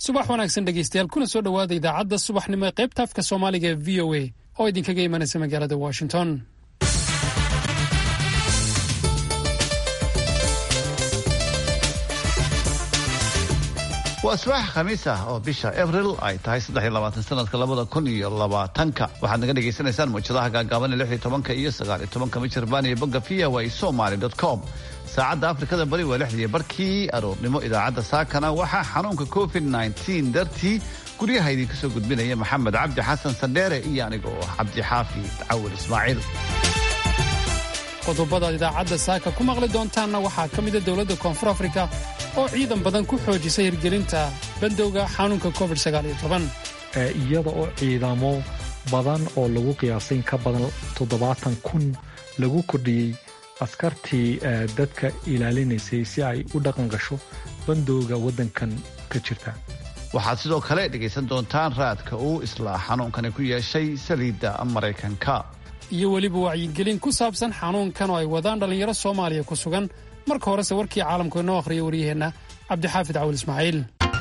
subax wanaagsan dhegaystayaal kuna soo dhowaada idaacadda subaxnimo ee qaybta afka Soomaaliga ee VOA oo idinkaga imanaysa magaalada Washington. waa subax khamiis ah oo bisha April ay tahay 23 sanadka 2020 waxaad naga dhageysanaysaan muujadaha gaagaaban 16 iyo 19 mijirbaan iyo bogga voasomali.com. saacadda Afrikada bari waa 6 barkii aroornimo. idaacadda saakana waxaa xanuunka COVID-19 dartii guryaha idinka soo gudbinaya Maxamed Cabdi Xasan Sandheere iyo anigoo Cabdi Xaafid Cawil Ismaaciil. qodobada idaacadda saaka ku maqli doontaanna waxaa ka mid ah dowladda Koonfur Afrika oo ciidan badan ku xoojisay hirgelinta bandowga xanuunka COVID-19 iyada oo ciidamo badan oo lagu qiyaasay ka badan 70,000 lagu kordhiyey askartii dadka ilaalinaysay si ay u dhaqan gasho bandowga waddankan ka jirta. waxaad sidoo kale dhegaysan doontaan raadka uu isla xanuunkani ku yeeshay saliidda Maraykanka iyo weliba wacyigelin ku saabsan xanuunkan oo ay wadaan dhalinyaro Soomaaliya ku sugan. marka horese warkii caalamku inoo akhriya wariyaheenna Cabdixaafid Cawil Ismaaciil.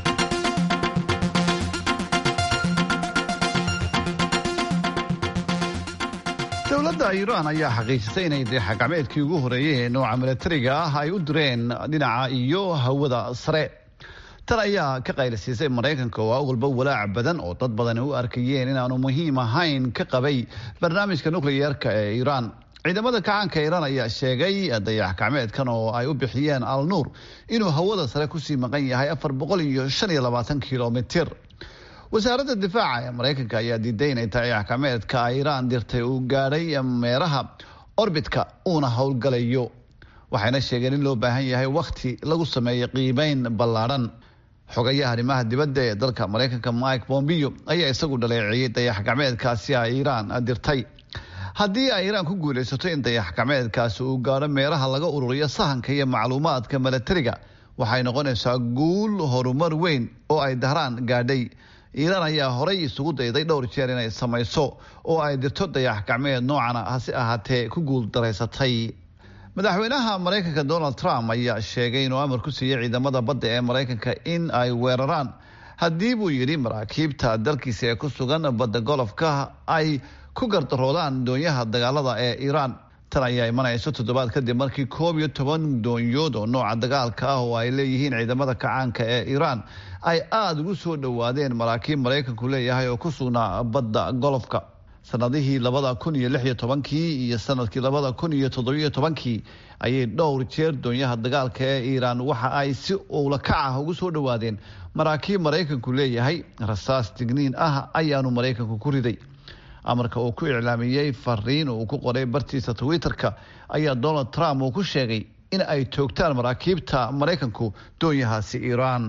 dowladda Iiraan ayaa xaqiijisay inay dayax-gacmeedkii ugu horeeyay ee nooca milatariga ah ay u direen dhinaca iyo hawada sare. tan ayaa ka qaylisiisay Maraykanka oo awalba walaac badan oo dad badan u arkayeen inaanu muhiim ahayn ka qabay barnaamijka nukliyeerka ee Iiraan. ciidamada kacaanka Iiraan ayaa sheegay dayax-gacmeedkan oo ay u bixiyeen Al-Nuur inuu hawada sare ku sii maqan yahay 425 kilomitir. wasaaradda difaaca ee Maraykanka ayaa diiday in dayax-gacmeedka Iiraan dirtay uu gaadhay meeraha orbitka uuna howlgalayo. waxayna sheegeen in loo baahan yahay waqti lagu sameeyo qiimeyn ballaaran. xogayaha arrimaha dibadda ee dalka Maraykanka Mike Pompeo ayaa isagu dhaleeceeyay dayax-gacmeedkaasi ay Iiraan dirtay. haddii ay Iiraan ku guulaysato in dayax-gacmeedkaasi uu gaadho meeraha laga ururiyo sahanka iyo macluumaadka milatariga, waxay noqonaysaa guul horumar weyn oo ay Dahraan gaadhay. Iiraan ayaa horay isugu dayday dhowr jeer inay samayso oo ay dirto dayax-gacmeed noocana hase ahaatee ku guul daraysatay. madaxweynaha Maraykanka Donald Trump ayaa sheegay inuu amar ku siiyay ciidamada badda ee Maraykanka in ay weeraraan haddii buu yidhi maraakiibta dalkiisa ee ku sugan badda golofka ay ku gardaroodaan doonyaha dagaalada ee Iiraan. tan ayaa imanayso toddobaad kadib markii 11 doonyood oo nooca dagaalka ah oo ay leeyihiin ciidamada kacaanka ee Iiraan ay aad ugu soo dhowaadeen maraakiib Maraykanku leeyahay oo ku sugnaa badda golofka. sanadihii 2016 iyo sanadkii 2017 ayay dhowr jeer doonyaha dagaalka ee Iiraan waxa ay si ula kac ah ugu soo dhowaadeen maraakiib Maraykanku leeyahay. rasaas digniin ah ayaanu Maraykanku ku riday. amarka uu ku iclaamiyay fariin uu ku qoray bartiisa Twitterka ayaa Donald Trump uu ku sheegay in ay toogtaan maraakiibta Maraykanku doonyahaasi Iiraan.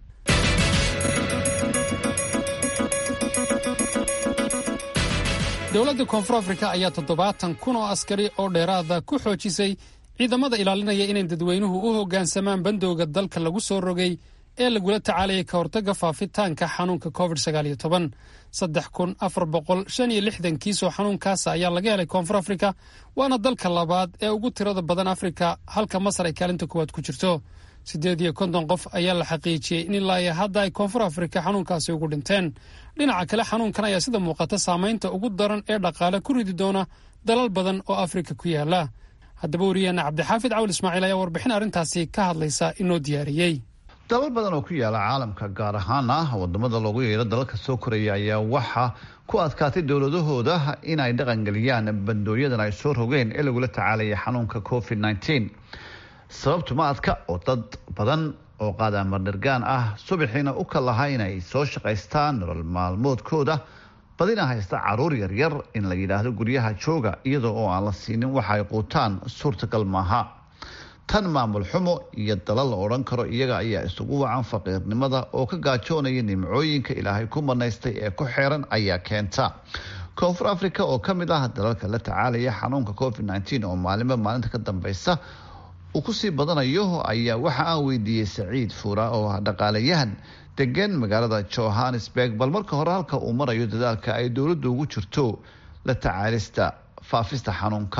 dowladda Koonfur Afrika ayaa 70,000 oo askari oo dheeraada ku xoojisay ciidamada ilaalinaya inay dadweynuhu u hoggaansamaan bandowga dalka lagu soo rogay ee lagula tacaalayay ka hortagga faafitaanka xanuunka COVID-19. 3,465 kiis oo xanuunkaas ayaa laga helay Koonfur Afrika, waana dalka labaad ee ugu tirada badan Afrika, halka Masar ay kaalinta koowaad ku jirto. 58 qof ayaa la xaqiijiyey in ilaa hadda ay Koonfur Afrika xanuunkaasi ugu dhinteen. dhinaca kale xanuunkan ayaa sida muuqata saamaynta ugu daran ee dhaqaale ku ridi doona dalal badan oo Afrika ku yaala. haddaba wariyaheenna Cabdixaafid Cawil Ismaaciil ayaa warbixin arrintaasi ka hadlaysa inoo diyaariyey. dalal badan oo ku yaala caalamka gaar ahaan wadamada loogu yeero dalalka soo koraya ayaa waxa ku adkaatay dowladahooda in ay dhaqangeliyaan bandooyadan ay soo rogeen ee lagula tacaalaya xanuunka COVID-19. sababtu ma adka oo dad badan oo qaadamar dhergaan ah subaxiina u kalaha inay soo shaqaystaan nolol maalmoodkooda, badina haysta caruur yaryar in la yidhaahdo guryaha jooga iyadoo oo aan la siinin waxa ay quutaan suurtagal maaha. tan maamul xumo iyo dalal la odhan karo iyaga ayaa isugu wacan faqiirnimada oo ka gaajoonaya nimcooyinka ilaahay ku manaystay ee ku xeeran ayaa keenta. Koonfur Afrika oo ka mid ah dalalka la tacaalaya xanuunka COVID-19 oo maalinta ka dambaysa uu ku sii badanayo ayaa waxa aan weydiiyey Saciid Fuura oo dhaqaalayahan degan magaalada Johannesburg bal marka hore halka uu marayo dadaalka ay dowladdu ugu jirto la tacaalista faafista xanuunkan.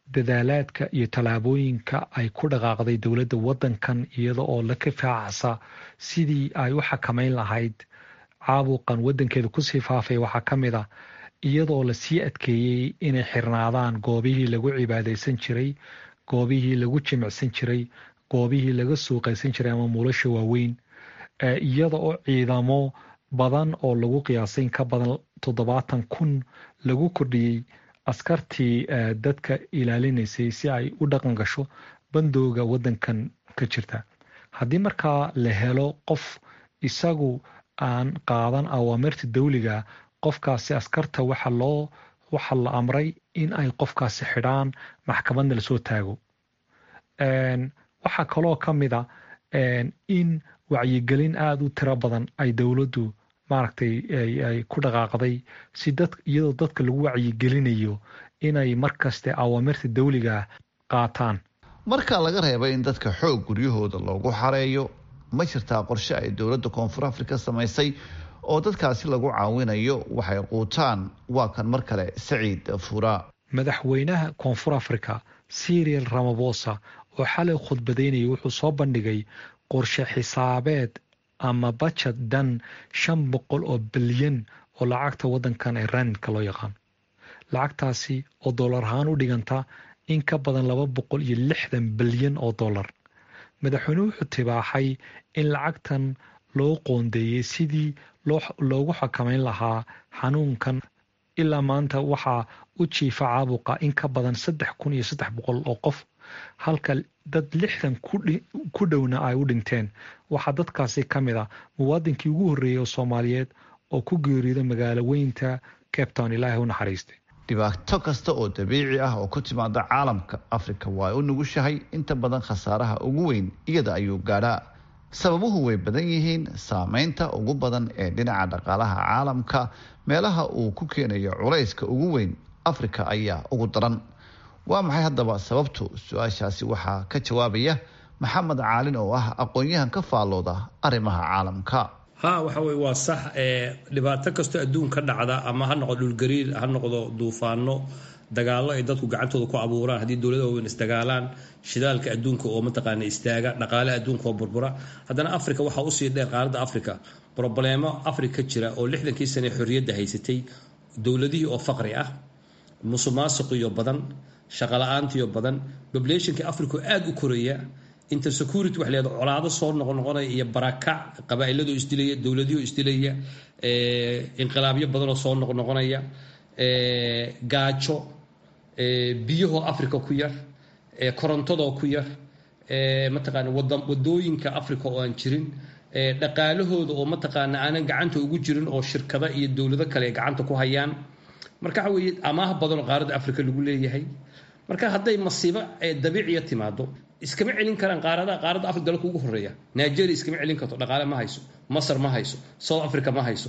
dadaalaadka iyo tallaabooyinka ay ku dhaqaaqday dowladda waddankan iyada oo la kafaacasa sidii ay u xakamayn lahayd caabuqan waddankeeda kusii faafay waxaa ka mid ah iyadoo lasii adkeeyey inay xirnaadaan goobihii lagu cibaadaysan jiray, goobihii lagu jimicsan jiray, goobihii laga suuqaysan jiray ama muulasha waaweyn, iyada oo ciidamo badan oo lagu qiyaasay in ka badan 70,000 lagu kordhiyey askartii dadka ilaalinaysay si ay u dhaqan gasho bandooga waddankan ka jirta. haddii markaa la helo qof isagu aan qaadan awaamirta dawliga, qofkaasi askarta waxa la amray in ay qofkaasi xidhaan, maxkamadna lasoo taago. waxaa kaloo ka mid a in wacyigelin aada u tiro badan ay dowladdu maaragtay ay ku dhaqaaqday si iyadoo dadka lagu wacyigelinayo inay markaste awaamirta dawliga qaataan. marka laga reebay in dadka xoog guryahooda loogu xareeyo, ma jirtaa qorshe ay dowladda koonfur afrika samaysay oo dadkaasi lagu caawinayo waxay quutaan? waa kan mar kale Saciid Fura. madaxweynaha koonfur afrika Cyril Ramaphosa oo xalay khudbadaynayay wuxuu soo bandhigay qorshe xisaabeed ama budget dan 500 oo bilyan oo lacagta waddankan ee randka loo yaqaan. lacagtaasi oo dollar ahaan u dhiganta in ka badan 260 bilyan oo dollar. madaxweynuhu wuxuu tibaaxay in lacagtan loo qoondeeyey sidii loogu xakamayn lahaa xanuunkan. ilaa maanta waxaa u jiifa caabuqa in ka badan 3,300 oo qof, halka dad 60 ku dhowna ay u dhinteen. waxaa dadkaasi ka mid ah muwaadinkii ugu horreeyay oo Soomaaliyeed oo ku geeriyooday magaalo weynta Cape Town, ilaahay u naxariistay. dhibaato kasta oo dabiici ah oo ku timaada caalamka, Afrika waa u nugushahay inta badan khasaaraha ugu weyn iyada ayuu gaadhaa. sababuhu way badan yihiin. saameynta ugu badan ee dhinaca dhaqaalaha caalamka, meelaha uu ku keenayo culayska ugu weyn, Afrika ayaa ugu daran. waa maxay haddaba sababtu? su-aashaasi waxaa ka jawaabaya Maxamed Caalin oo ah aqoon-yahan ka faallooda arrimaha caalamka. waxa weye waa sax. dhibaato kastoo adduun ka dhacda, ama ha noqdo dhulgariir, ha noqdo duufaano, dagaallo ay dadku gacantooda ku abuuraan, haddii dowladaha waaweyn isdagaalaan, shidaalka adduunka oo mataqaana istaaga, dhaqaalaha adduunka oo burbura. haddana Afrika waxaa usii dheer, qaaradda Afrika probleemo Afrika jira oo 60kii sane xorriyadda haysatay, dowladihii oo faqri ah, musuqmaasuqiyo badan, shaqo la-aantiyo badan, populationka Afrika aada u koraya, intersecurity wax leedahay, colaado soo noqonaya iyo barakac, qabaa'iladu isdilaya, dowladihii isdilaya, inqilaabyo badan oo soo noqonaya, gaajo, biyahoo Afrika ku yar, korontadoo ku yar, mataqaana wadooyinka Afrika oo aan jirin, dhaqaalahooda oo mataqaana aanan gacanta ugu jirin oo shirkado iyo dowlado kale gacanta ku hayaan. marka waxa weeye amaah badan oo qaaradda Afrika lagu leeyahay. marka hadday masiibo dabiiciya timaado, iskama celin karaan qaaradda Afrika dalka ugu horeeya. Nigeria iskama celin karto, dhaqaale ma hayso. Masar ma hayso. South Africa ma hayso.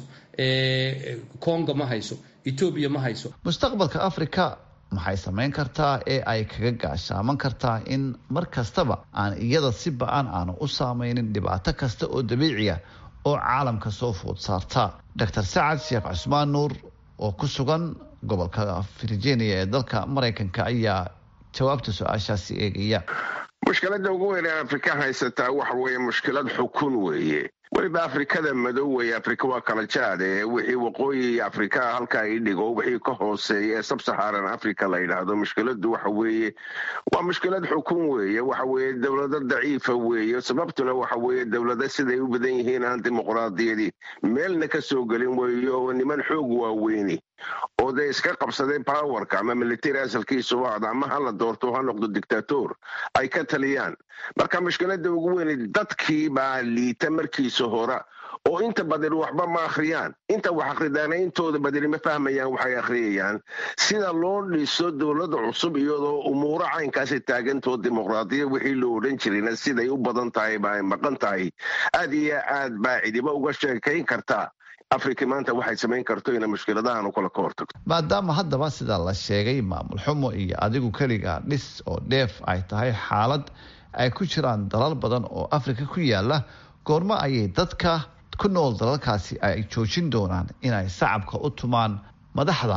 Congo ma hayso. Ethiopia ma hayso. mustaqbalka Afrika maxay samayn kartaa ee ay kaga gaashaaman kartaa in mar kastaba aan iyada si ba'an aanu u saameynin dhibaato kasta oo dabiiciya oo caalamka soo food saarta? Dr. Sacad Sheekh Cusmaan Nuur oo ku sugan gobolka Virginia ee dalka Mareykanka ayaa jawaabta su-aashaasi eegaya. mushkiladda ugu weyn ee Afrika haysataa waxa weeye mushkilad xukun weeye. weliba Afrikada madow weeye. Afrika waa kala jaade. wixii waqooyi Afrika halka ay dhigo, wixii ka hooseeya ee sub-Saharan Africa la yidhaahdo, mushkiladdu waxa weeye waa mushkilad xukun weeye. waxa weeye dowlado daciifa weeye. sababtuna waxa weeye dowlado siday u badan yihiin aan dimuqraadiyadii meelna ka soo gelin weeye, oo niman xoog waaweyni oo dee iska qabsaday powerka ama military asalkiisu wacda, ama ha la doorto ha noqdo dictator, ay ka taliyaan. marka mushkiladda ugu weyn dadkii baa liita markiisa hore, oo inta badan waxba ma akhriyaan. inta wax akhridaana intooda badani ma fahmayaan waxay akhriyayaan. sida loo dhiso dowladda cusub iyadoo umuuro caynkaasi taagantoo dimuqraadiya wixii loo odhan jirayna siday u badan tahay baa ay maqan tahay. aad iyo aad baa cidiba uga sheekayn kartaa Afrika maanta waxay samayn karto inay mushkiladahan u kala ka hortagto. maadaama haddaba sida la sheegay maamul xumo iyo adigu keliga dhis oo dheef ay tahay xaalad ay ku jiraan dalal badan oo Afrika ku yaala, goorma ayay dadka ku nool dalalkaasi ay joojin doonaan inay shacabka u tumaan madaxda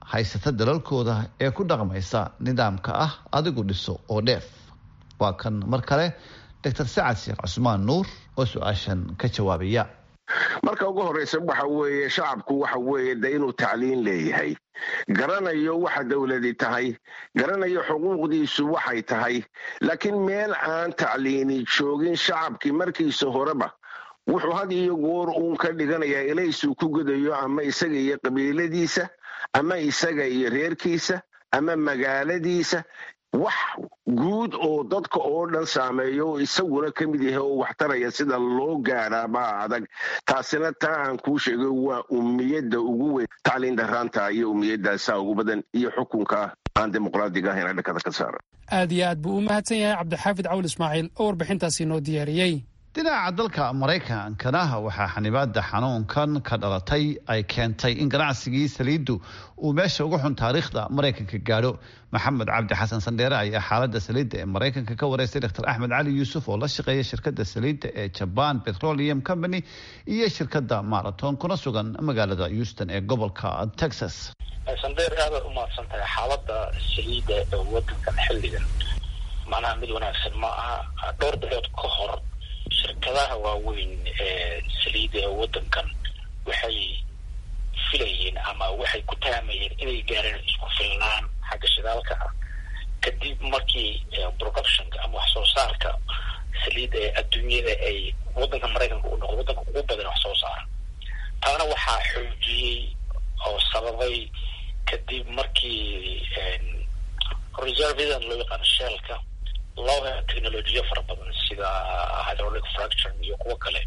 haysata dalalkooda ee ku dhaqmaysa nidaamka ah adigu dhiso oo dheef. waa kan mar kale Dr. Sacad Sheekh Cusmaan Nuur oo su-aashan ka jawaabaya. marka ugu horeysa waxa weeye shacabku waxa weeye inuu tacliin leeyahay, garanayo waxa dawladi tahay, garanayo xuquuqdiisu waxay tahay. laakiin meel aan tacliini joogin shacabkii markiisa horeba wuxuu had iyo goor uun ka dhiganayaa ilaysuu ku gudayo ama isaga iyo qabiiladiisa ama isaga iyo reerkiisa ama magaaladiisa. wax guud oo dadka oo dhan saameeyo isaguna ka mid yahay oo waxtaraya sida loo gaaraa ma adag. taasina taa aan kuu sheegay waa ummiyadda ugu weyn, tacliin daraanta iyo ummiyadaasaa ugu badan iyo xukunka aan dimuqraadiga ahayn ee dhakada ka saaran. aad iyo aad buu u mahadsan yahay cabdixaafid cawl ismaaciil oo warbixintaasi noo diyaariyey. dhinaca dalka Mareykankana waxaa xanibaada xanuunkan ka dhalatay ay keentay in ganacsigii saliiddu uu meesha ugu xun taariikhda Mareykanka gaadho. Maxamed Cabdi Xasan Sandheere ayaa xaaladda saliidda ee Mareykanka ka wareystay Dr. Axmed Cali Yuusuf oo la shaqeeya shirkadda saliidda ee Japan Petroleum Company iyo shirkadda Marathon kuna sugan magaalada Houston ee gobolka Texas. Sandheere aad u mahadsantahay. xaaladda saliidda ee waddankan xilligan macnaha mid wanaagsan ma aha. dhowr bilood ka hor shirkadaha waaweyn ee saliidda ee waddankan waxay filayeen ama waxay ku taamayeen inay gaareen isku filnaan xagga shidaalka ah kadib markii productionka ama wax soo saarka saliidda ee adduunyada ay waddanka Mareykanka u noqdo waddanka ugu badan wax soo saara. taana waxaa xoojiyey oo sababay kadib markii reservadan loo yaqaano shellka loo helo technology fara badan sida hydraulic fracturing iyo kuwa kale.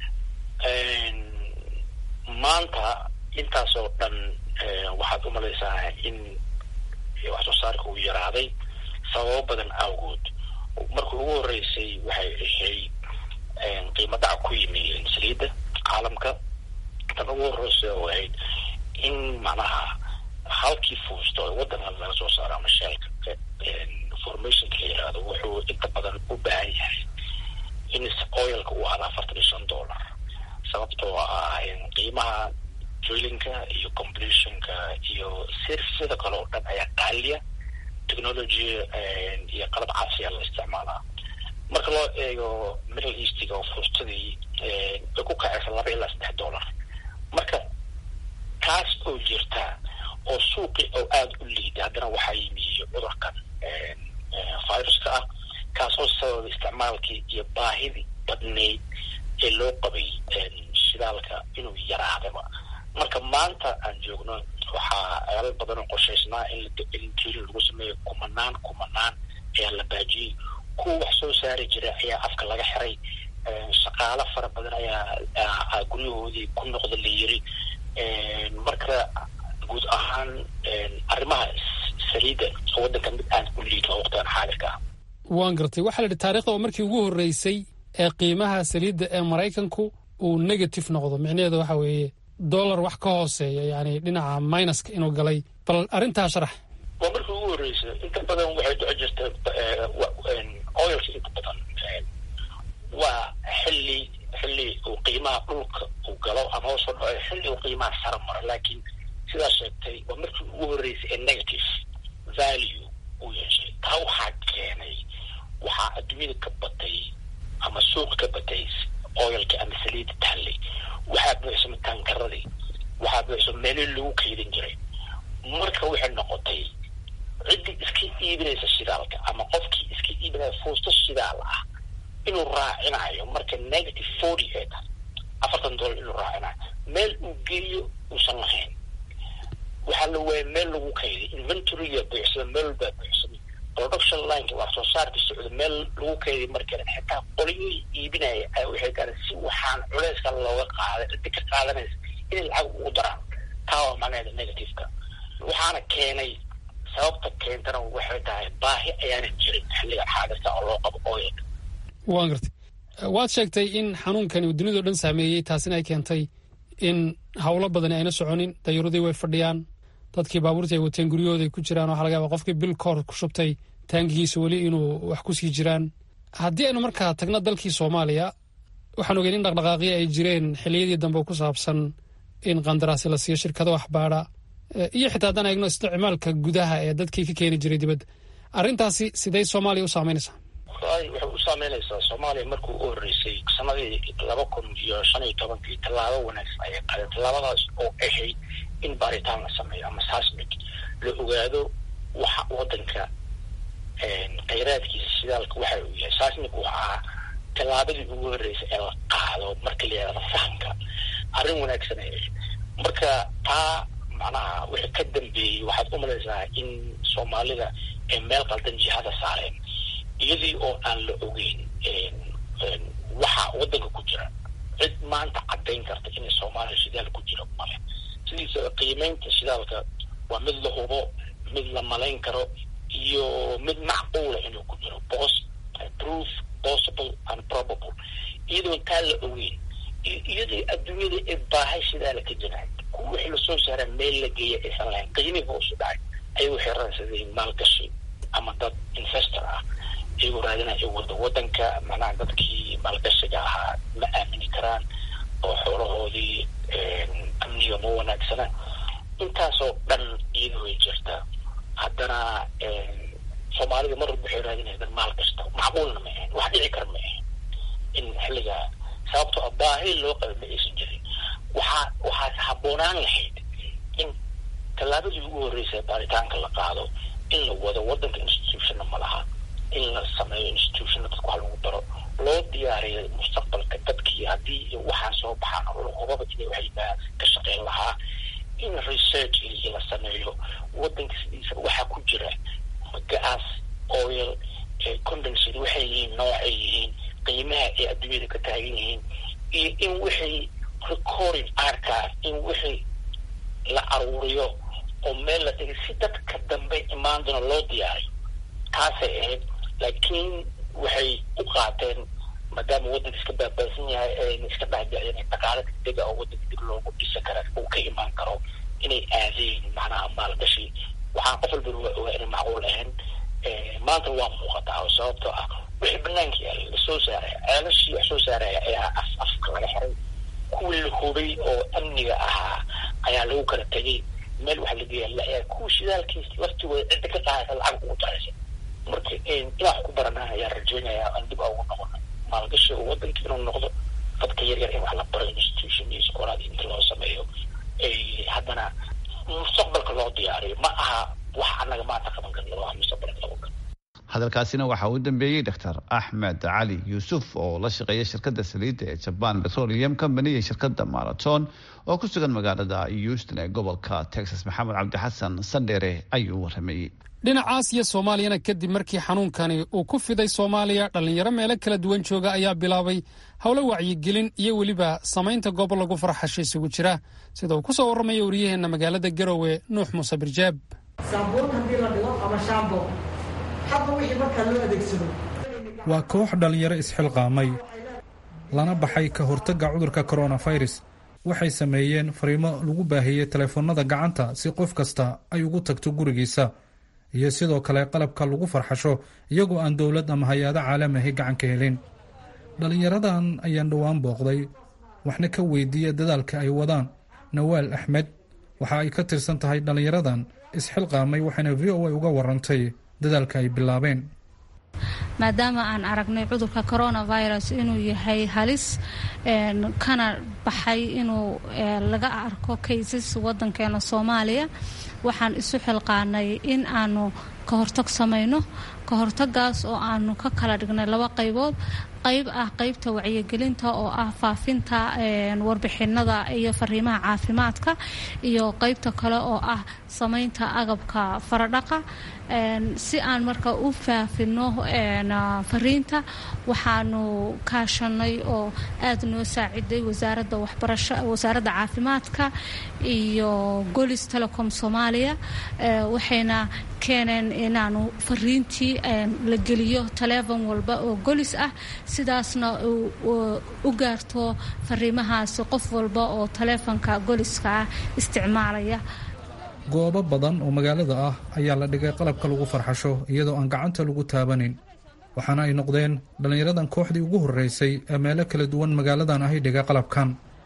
maanta intaasoo dhan waxaad u malaysaa in wax soo saarka uu yaraaday sababo badan awgood. markii ugu horeysay waxay ahayd qiimo dhac ku yimi saliidda caalamka. tan ugu horeysa oo ahayd in macnaha halkii fuusto oo waddanka laga soo saaro ama shellka formationka la yiraahdo wuxuu inta badan u baahan yahay in oilka uu ahaa $45 sababtoo ah qiimaha drillinka iyo completionka iyo serviceda kale oo dhan ayaa qaaliya. technology iyo qalab casri ah la isticmaalaa. marka loo eego Middle East-ga oo fuustadii ay ku kacaysa $2 ilaa $3. marka taas oo jirta oo suuqi oo aad u liida haddana waxaa yimi cudurkan viruska ah kaasoo sababa isticmaalkii iyo baahidii badneyd ee loo qabay shidaalka inuu yaraadaba. marka maanta aan joogno waxaa ceelal badan oo qorshaysnaa in drilling lagu sameeyo kumanaan ayaa la baajiyey. kuwa wax soo saari jira ayaa afka laga xiray. shaqaalo fara badan ayaa guryahoodii ku noqda la yiri. marka guud ahaan arrimaha saliidda waddanka mid aad u liito waqtigan xaadirka ah. waan gartay. waxaa la yidhi taariikhda oo markii ugu horreysay ee qiimaha saliidda ee Maraykanku uu negative noqdo micnaheedu waxa weeye dollar wax ka hooseeya yani dhinaca minuska inuu galay. bal arrintaa sharax. waa markii ugu horreysay. inta badan waxay dhici jirtay oilka inta badan waa xilli uu qiimaha dhulka uu galo ama hoos u dhaco xilli uu qiimaha sare maro. laakiin sidaa sheegtay waa markii ugu horreysay ee negative value uu yeeshay. taa waxaa keenay waxaa adduunyada ka batay ama suuqa ka batay oilka ama saliidda taallay. waxaa buuxsamay tankaradii, waxaa buuxsamay meelihii lagu kaydin jiray. marka waxay noqotay ciddii iska iibinaysa shidaalka ama qofkii iska iibinaya fuusto shidaal ah inuu raacinayo marka negative 40 ee tahay $40 inuu raacinayo meel uu geeyo uusan lahayn. waxaa la waayay meel lagu kayday. inventoryga buuxsada meel baa buuxsamay. production lineka wax soo saarka socda meel lagu kayday markale xitaa qolyihii iibinaya waxay gaareen si waxaan culeyska looga qaaday ciddi ka qaadanaysa inay lacag ugu daraan. taa waa macnaheeda negativeka. waxaana keenay sababta keentana waxay tahay baahi ayaana jirin xilligan xaadirka oo loo qabo oilka. waan gartay. waad sheegtay in xanuunkani uu dunidao dhan saameeyey taasina ay keentay in howlo badani ayna soconin. dayuuradii way fadhiyaan. dadkii baabuurtii ay wateen guryahooda ay ku jiraan. waxaa laga yaabaa qofkii bil kahor ku shubtay taangigiisa weli inuu wax ku sii jiraan. haddii aynu markaa tagno dalkii Soomaaliya waxaan ogeyn in dhaqdhaqaaqyo ay jireen xilliyadii dambe ku saabsan in qandaraasi la siiyo shirkado waxbaadha iyo xitaa haddaan eegno isticmaalka gudaha ee dadkii ka keeni jiray dibadda arrintaasi sidee soomaaliya u saameynaysaa? waxay u saameynaysaa soomaaliya markii u horreysay sanadii 2015 tallaabo wanaagsan ayay qaadeen. tallaabadaas oo ahayd in baaritaan la sameeyo ama seismic la ogaado waxa waddanka kheyraadkiisa shidaalka waxa uu yahay. seismic waxa ahaa tallaabadii ugu horreysay ee la qaado marka la yidhahdo fahamka arrin wanaagsan ay ahayd. marka taa macnaha wixii ka dambeeyey waxaad u malaysaa in soomaalida ay meel qaldan jihada saareen iyadii oo aan la ogeyn waxa waddanka ku jira. cid maanta caddayn karta inay soomaaliya shidaal ku jiro male. sidiisa qiimeynta shidaalka waa mid la hubo, mid la malayn karo, iyo mid macquula inuu ku jiro. proof possible and probable. iyadoo taa la ogeyn, iyadii adduunyada ay baahay shidaala ka jiraan, kuwa wixii lasoo saaraa meel la geeya aysan lahayn, qiimihii hoosu dhacay ayay waxay raadsadeen maalgashi ama dad investor ah iyagoo raadinaya waddanka. macnaha dadkii maalgashiga ahaa ma aamini karaan oo xoolahoodii amniga ma wanaagsana. intaasoo dhan iyadoo ay jirtaa haddana soomaalida mar walba waxay raadinayaan maal kasta. macquulna ma ahayn, wax dhici kara ma ahayn in xilligaa, sababtoo ah baahi loo qaba ma aysan jirin. waxaas habboonaan lahayd in tallaabadii ugu horreysay baaritaanka la qaado, in la wado waddanka institutionna ma laha, in la sameeyo institutionna dadka wax lagu baro, loo diyaariyo mustaqbalka dadkii haddii waxaan soo baxaan hubaba inay waxay ka shaqeyn lahaa, in research la sameeyo waddanka sidiisa waxaa ku jira gas, oil, condensate waxay yihiin, noocay yihiin, qiimaha ay adduunyada ka taagan yihiin, iyo in waxay recording archive, in wixii la aruuriyo oo meel la tegay si dadka dambe imaan doona loo diyaariyo. taasay ahayd. laakiin waxay u qaateen maadaama waddanka iska baabaasan yahay ayna iska dhaadhiceen dhaqaale degdega oo waddanka dib loogu dhisa kara uu ka imaan karo inay aadeen macnaha maalgashi. waxaan qof walba ogaa inay macquul ahayn. maanta waa muuqataa sababtoo ah wixii banaanka yaala lasoo saaraya, ceelashii wax soo saaraya ayaa afka laga xiray. kuwii la hubay oo amniga ahaa ayaa lagu kala tegay, meel waxa la geeya kuwa shidaalkiisa laftigooda cidda ka qaadaysa lacag ugu daraysa. marka inaa wax ku baranaa ayaa rajeynaya aan dib ugu noqono maalgashi oo waddanka inuu noqdo. dadka yaryar in wax la baro institution iyo iskoolaad inta loo sameeyo, haddana mustaqbalka loo diyaariyo. ma aha wax annaga maanta qaban karno, waa mustaqbalka lagu karo. hadalkaasina waxaa u dambeeyey Dr. Axmed Cali Yuusuf oo la shaqeeya shirkadda saliidda ee Japan Petroleum Company iyo shirkadda Marathon oo ku sugan magaalada Houston ee gobolka Texas. Maxamed Cabdi Xasan Sandheere ayuu waramayey. dhinacaas iyo soomaaliyana kadib markii xanuunkani uu ku fiday Soomaaliya, dhalinyaro meelo kala duwan jooga ayaa bilaabay howlo wacyigelin iyo weliba samaynta goobo lagu farxasho isugu jira, sida uu ku soo warramaya wariyaheena magaalada Garowe Nuux Muuse Birjaab. saabuun haddii la dhigo ama shaambo hadda wixii markaa loo adeegsado. waa koox dhalinyaro isxilqaamay lana baxay ka hortagga cudurka coronavirus. waxay sameeyeen fariimo lagu baahiyey taleefannada gacanta si qof kasta ay ugu tagto gurigiisa, iyo sidoo kale qalabka lagu farxasho iyagoo aan dowlad ama hay-ado caalamihi gacan ka helin. dhallinyaradan ayaan dhowaan booqday, waxna ka weydiiya dadaalka ay wadaan. Nawaal Axmed waxa ay ka tirsan tahay dhallinyaradan isxilqaamay, waxayna VOA uga warantay dadaalka ay bilaabeen. maadaama aan aragnay cudurka coronavirus inuu yahay halis, kana baxay inuu laga arko kaysas waddankeena Soomaaliya, waxaan isu xilqaanay in aanu ka hortag samayno. ka hortagaas oo aanu ka kala dhignay 2 qaybood. qayb ah qaybta wacyigelinta oo ah faafinta warbixinada iyo fariimaha caafimaadka, iyo qaybta kale oo ah samaynta agabka faradhaqa. si aan marka u faafino fariinta waxaanu kaashanay oo aad noo saaciday wasaaradda waxbarashada, wasaaradda caafimaadka iyo Golis Telecom Soomaaliya. waxayna keeneen inaanu fariintii la geliyo taleefan walba oo Golis ah, sidaasna u gaarto fariimahaasi qof walba oo taleefanka Goliska ah isticmaalaya. goobo badan oo magaalada ah ayaa la dhigay qalabka lagu farxasho iyadoo aan gacanta lagu taabanin, waxaana ay noqdeen dhallinyaradan kooxdii ugu horreysay ee meelo kala duwan magaaladan ahi dhiga qalabkan.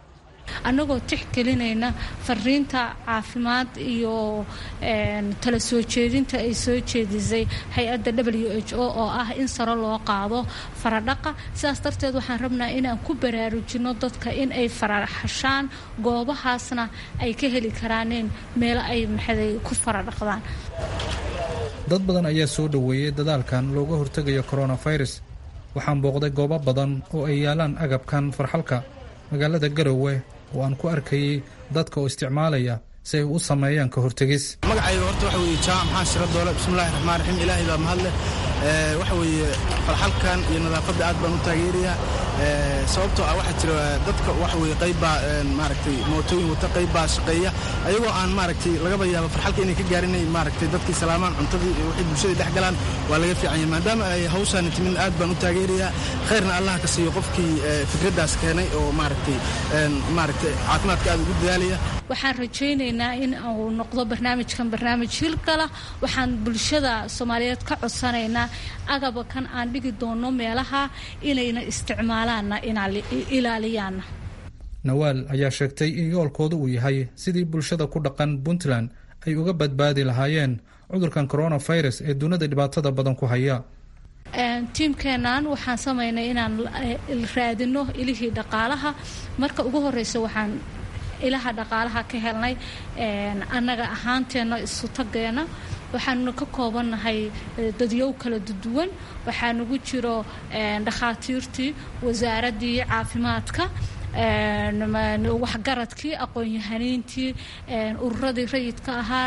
annagoo tixgelinayna fariinta caafimaad iyo tala soo jeedinta ay soo jeedisay hay-adda WHO oo ah in saro loo qaado faradhaqa. sidaas darteed waxaan rabnaa inaan ku baraarujino dadka in ay faraxashaan goobahaasna ay ka heli karaaneen meelo ay ku faradhaqdaan. dad badan ayaa soo dhoweeyey dadaalkan looga hortegayo coronavirus. waxaan booqday goobo badan oo ay yaalaan agabkan farxalka magaalada Garowe oo aan ku arkayay dadka oo isticmaalaya si ay u sameeyaan ka hortagis. magacayga horta waxa weeye Jaam Xaan Shiro Doole. Bismillaahi Raxmaani Raxiim. Ilaahay baa mahad leh. waxa weeye farxalkan iyo nadaafadda aad baan u taageerayaa. sababtoo ah waxa jira dadka waxa weeye qayba maaragtay mootooyin wata qayba shaqeeya ayagoo aan maaragtay laga yaabo farxalka inay ka gaarinay maaragtay dadkii salaamaan cuntadii iyo wixii bulshada dhex galaan waa laga fiican yahay maadaama ay hawshan timin aad baan u taageerayaa. khayrna Allah ka siiyo qofkii fikradaas keenay oo maaragtay caafimaadka aad ugu dadaalaya. waxaan rajaynaynaa in uu noqdo barnaamijkan barnaamij hilkala. waxaan bulshada Soomaaliyeed ka codsanaynaa agabkan aan dhigi doono meelaha inayna isticmaalaanna ilaaliyaan. Nawaal ayaa sheegtay in yoolkoodu uu yahay sidii bulshada ku dhaqan Puntland ay uga badbaadi lahaayeen cudurkan coronavirus ee dunida dhibaatada badan ku haya. tiimkeenan waxaan samaynay inaan raadino ilihii dhaqaalaha. marka ugu horeysa waxaan ilaha dhaqaalaha ka helnay annaga ahaanteena isu tageena. waxaanu ka koobannahay dadyow kala duwan. waxaa nagu jiro dhakhaatiirtii, wasaaradii caafimaadka, waxgaradkii, aqoon-yahaniintii, ururadii rayidka ahaa,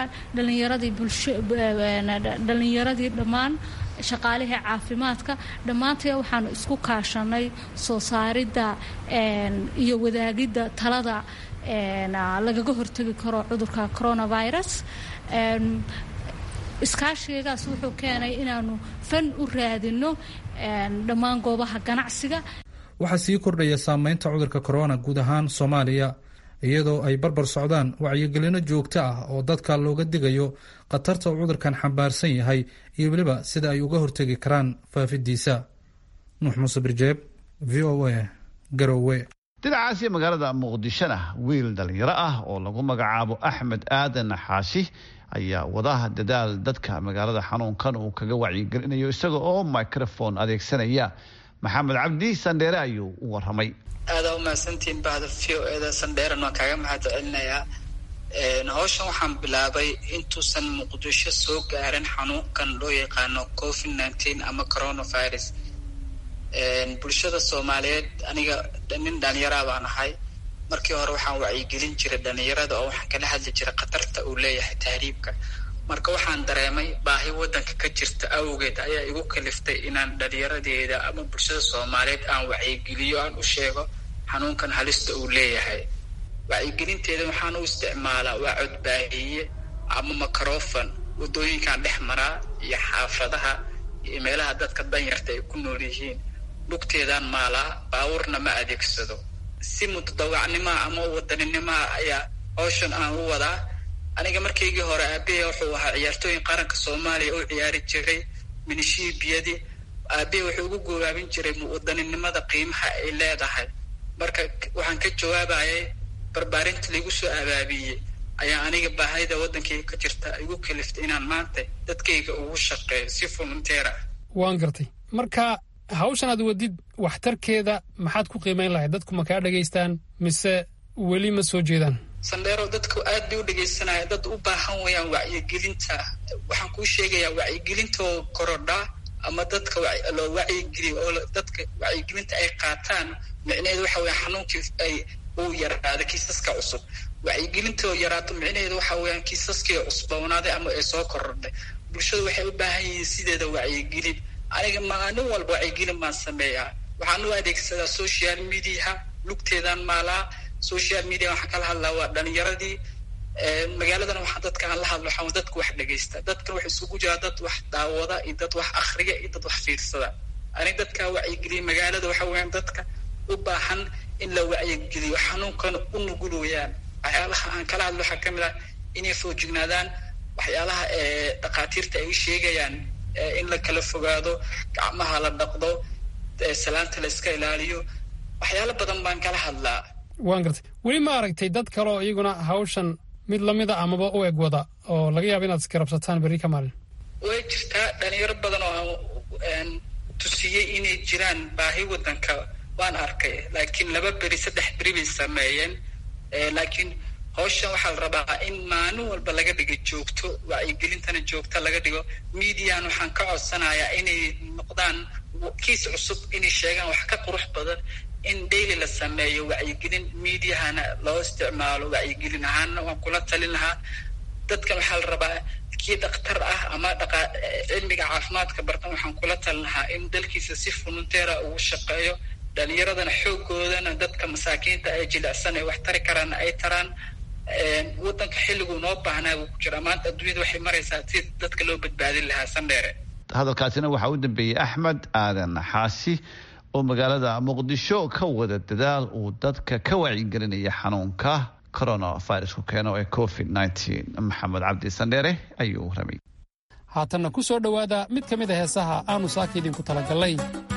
dhalinyaradii dhammaan shaqaalihii caafimaadka. dhammaantay waxaanu isku kaashanay soo saaridda iyo wadaagidda talada lagaga hortagi karo cudurka coronavirus. iskaashigaas wuxuu keenay inaanu fan u raadino dhammaan goobaha ganacsiga. waxaa sii kordhaya saameynta cudurka corona guud ahaan Soomaaliya iyadoo ay barbar socdaan wacyigelino joogto ah oo dadka looga digayo khatarta uu cudurkan xambaarsan yahay iyo weliba sida ay uga hortagi karaan faafidiisa. Nuux Muuse Birjeeb, VOA, Garowe. dhinacaasi magaalada Muqdishona wiil dhalinyaro ah oo lagu magacaabo Axmed Aadan Xaashi ayaa wadaha dadaal dadka magaalada xanuunkan uu kaga wacyigelinayo isaga oo microphone adeegsanaya. Maxamed Cabdi Sandheere ayuu u waramay. aad u mahadsantiin bahda VOA Sandheere waan kaaga mahadcelinayaa. hawshan waxaan bilaabay intuusan Muqdisho soo gaarin xanuunkan loo yaqaano COVID-19 ama coronavirus. bulshada Soomaaliyeed aniga nin dhalinyaro baan ahay. markii hore waxaan wacyigelin jiray dhalinyarada oo waxaan kala hadli jiray khatarta uu leeyahay tahriibka. marka waxaan dareemay baahi wadanka ka jirta awgeed ayaa igu kaliftay inaan dhalinyaradeeda ama bulshada Soomaaliyeed aan wacyigeliyo, aan u sheego xanuunkan halista uu leeyahay. wacyigelinteeda waxaan u isticmaalaa waa codbaahiye ama microphone wadooyinkan dhex maraa iyo xaafadaha iyo meelaha dadka danyarta ay ku nool yihiin. lugteedaan maalaa, baawurna ma adeegsado. si mutadawacnimo ama wadaninimo ayaa hawshan aan u wadaa. aniga markaygii hore aabbahay wuxuu ahaa ciyaartooyin qaranka Soomaaliya oo ciyaari jiray minishiibiyadii. aabbahay wuxuu ugu gowaabin jiray wadaninimada qiimaha ay leedahay. marka waxaan ka jawaabayay barbaarinta lagu soo abaabiyey ayaa aniga baahida wadankayga ka jirta igu kaliftay inaan maanta dadkayga ugu shaqeeyo si volunteer ah. waan gartay. marka hawshan aad wadid waxtarkeeda maxaad ku qiimeyn lahayd? dadku ma kaa dhageystaan mise weli ma soo jeedaan? Sandheero, dadku aad bay u dhegeysanaya. dad u baahan wayaan wacyigelinta. waxaan kuu sheegayaa wacyigelinta oo korodha ama dadka loo wacyigeliyo oo dadka wacyigelinta ay qaataan micnaheedu waxa weeye xanuunkii ay uu yaraado kiisaska cusub. wacyigelinta oo yaraato micnaheedu waxa weeyaan kiisaskii cusboonaaday ama ay soo korodhay. bulshadu waxay u baahan yihiin sideeda wacyigelin. aniga maalin walba wacyigelin baan sameeyaa. waxaan u adeegsadaa social media, lugteedaan maalaa. social media waxaan kala hadlaa waa dhalinyaradii magaaladan. waxaan dadka aan la hadlo waxaan dadka wax dhageysta. dadka wax isugu jira dad wax daawada iyo dad wax akhriya iyo dad wax fiirsada. aniga dadka wacyigeliya magaalada waxa weeyaan dadka u baahan in la wacyigeliyo xanuunkan u nugul weeyaan. waxyaalaha aan kala hadlo waxaa kamid ah inay foojignaadaan waxyaalaha dhakhaatiirta ay sheegayaan, in la kala fogaado, gacmaha la dhaqdo, salaanta la iska ilaaliyo. waxyaalo badan baan kala hadlaa. waan gartay weli ma aragtay dad kale oo iyaguna hawshan mid lamida amaba u eg wada oo laga yaabo inaad iskarabsataan berri ka maalin way jirtaa dhalinyaro badan oo tusiyey inay jiraan baahi wadanka waan arkay laakiin 2 beri 3 beri bay sameeyeen laakiin hawshan waxaa la rabaa in maalin walba laga dhigo joogto wacyigelintana joogto laga dhigo miidiyan waxaan ka codsanayaa inay noqdaan kiis cusub inay sheegaan wax ka qurux badan in daily la sameeyo wacyigelin miidiyahana loo isticmaalo wacyigelin ahaana waan kula talin lahaa dadkan waxaa la rabaa kii dhakhtar ah ama cilmiga caafimaadka bartan waxaan kula talin lahaa in dalkiisa si volunteer ugu shaqeeyo dhalinyaradana xoogoodana dadka masaakiinta ay jilicsan ay wax tari karaan ay taraan wadanka xilligu noo baahnaa uu ku jira maanta adduunyada waxay maraysaa si dadka loo badbaadin lahaa Sandheere hadalkaasina waxaa u dambeeyey Axmed Aadan Xaashi oo magaalada Muqdisho ka wada dadaal uu dadka ka wacyigelinaya xanuunka coronavirus ku keeno ee COVID-19 Maxamed Cabdi Sandheere ayuu ramay haatanna ku soo dhawaada mid ka mid ah heesaha aanu saakidin ku talagalay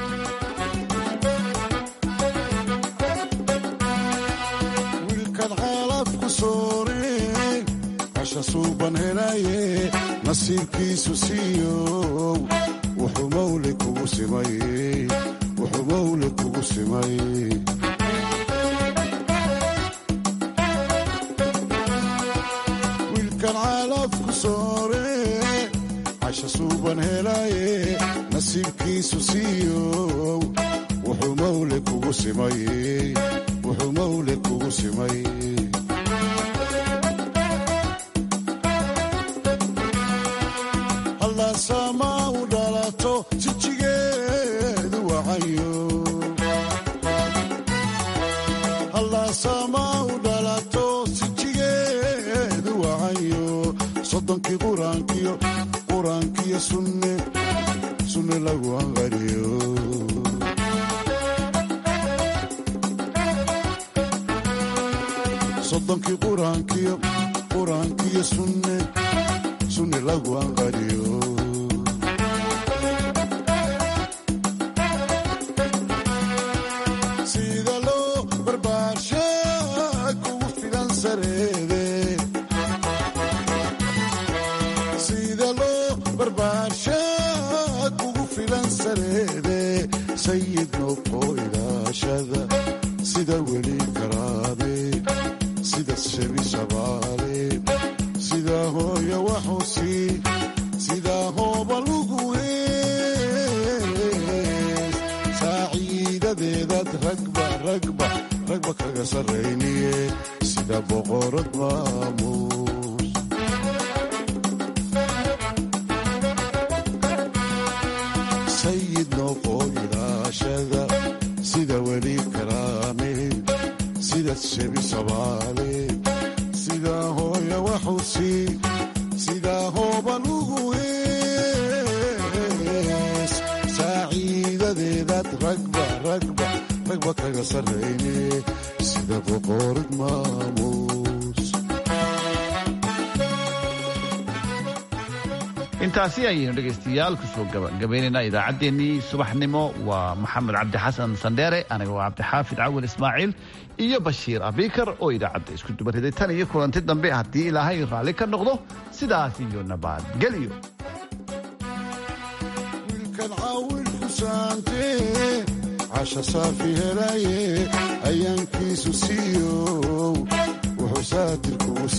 suuban helaye nasiibkiisu siiyo wuxuu mawle kugu simay wiilkan caalafku soore casha suuban helaye nasiibkiisu siiyo wuxuu mawle kugu simay sama u dhalato jijigeedu wacayo alla sama u dhalato jijigeedu wacayo soddonkii quraankiyo sunne lagu anqariyo soddonkii quraankiyo sunne lagu anqariyo sayid noqo ilaashada sida weli karaame sida shebi shabaale sida hooya waxusi sida hooba lugu hees saaciidadeedad ragba kaga sarrayniye sida boqorad maamuus sayid noqo sida weli karaame sida shebi shabaale sida hooya waxusi sida hooba lugu hees saaciidadeedad ragba kaga sarrayne sida boqorad maamuus intaasi ayaynu dhegaystayaal kusoo gabagabaynaynaa idaacaddeenii subaxnimo waa maxamed cabdi xasan Sandheere aniga waa cabdixaafid cawil ismaaciil iyo bashiir abikar oo idaacadda isku dubariday tan iyo kulanti dambe haddii ilaahay raalli ka noqdo sidaas iyo nabadgelyo wiilkan caawilku saante casha saafi helaye ayaankiisu siiyo wuxuu saatir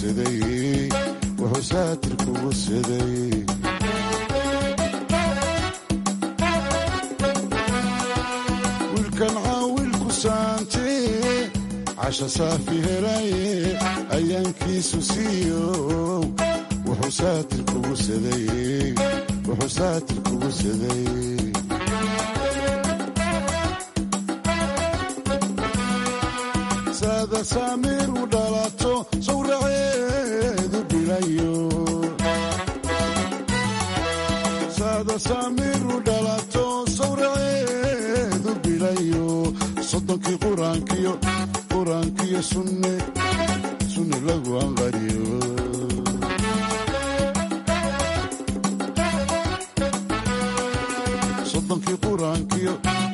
kugu siday wiilkan caawilku saante casha saafi helaye ayaankiisu siiyo wuxuu saatir kugu siday saada saamiir u dhalato sawraceedu bilayo saada saamiir u dhalato sawraceedu bilayo soddonkii quraankiyo sunne lagu anqariyo soddonkii quraankiyo